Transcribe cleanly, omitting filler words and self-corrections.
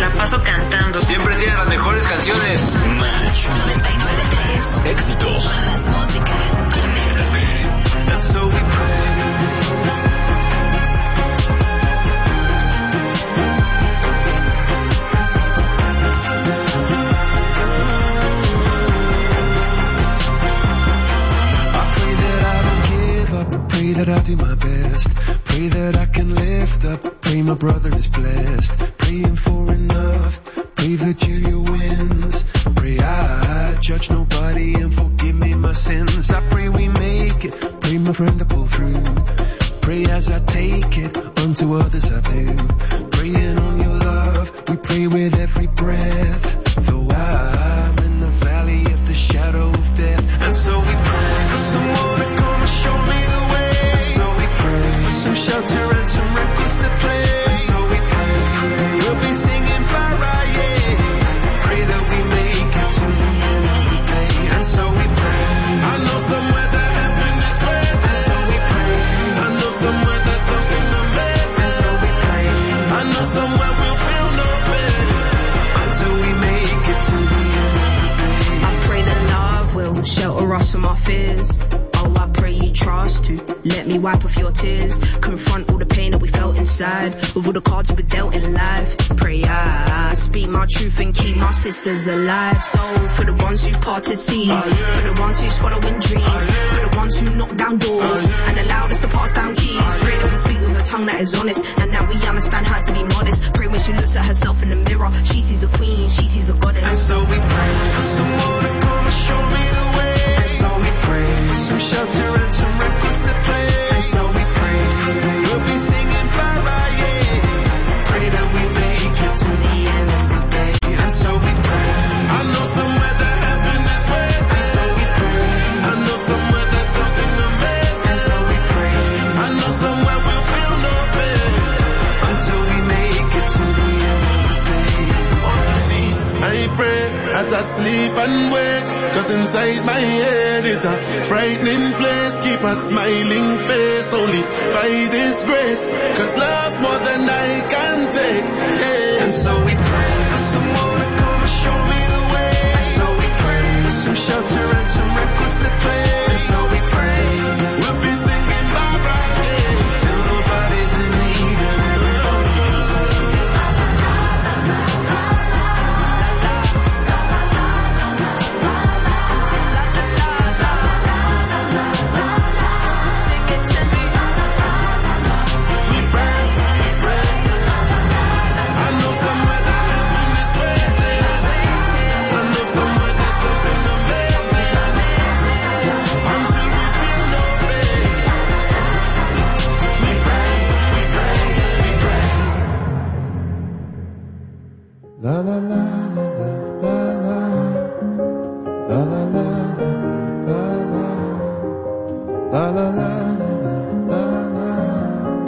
la paso cantando. Siempre tiene las mejores canciones. Match 99.3. Éxitos. Más música. Conéctate. And so we pray. Pray that I do my best. Pray that I can lift up. Pray my brother is blessed. Praying for enough. Pray Virgilia wins. Pray I judge nobody and forgive me my sins. I pray we make it. Pray my friend to pull through. Pray as I take it. Unto others I do. Praying on your love. We pray with every breath. Though I'm in the valley of the shadow of death. And so we pray for someone to come and show me the way. So we pray for some shelter and some records to play. So we pray we'll be singing Faraye. Pray that we make it to the end of the day. And so we pray. I know somewhere that heaven is waiting. And so we pray. I know somewhere that something amazing. And so we pray. I know somewhere we'll feel no pain until we make it to the end of the day. I pray that love will shelter us from our fears. Oh, I pray you trust to let me wipe off your tears. Confront all the pain that we felt inside with all the cards we were dealt in life. Pray I speak my truth and keep my sisters alive. So for the ones who parted seas, for the ones who's following dreams, for the ones who knock down doors and allowed us to pass down keys. Pray that we speak with a tongue that is honest and that we understand how to be modest. Pray when she looks at herself in the mirror, she sees a queen, she sees a goddess. And so we pray for someone to come and show me the way. And so we pray for some shelter and some records to play. And so we pray we'll be singing Faraye. Pray that we make it to the end of the day. And so we pray. I know somewhere that heaven is waiting. And so we pray. I know somewhere that something amazing. And so we pray. I know somewhere we'll feel no pain until we make it to the end of the day. On my knees, I pray as I sleep and wake. Cause inside my head is a frightening place. Keep a smiling face only by this grace. Cause love's more than I can take, yeah. And so we pray for someone to come and show me the way. And so we pray for some shelter and some records to play. And so we pray we'll be singing bye-bye, yeah. till nobody's in need and everybody can say la la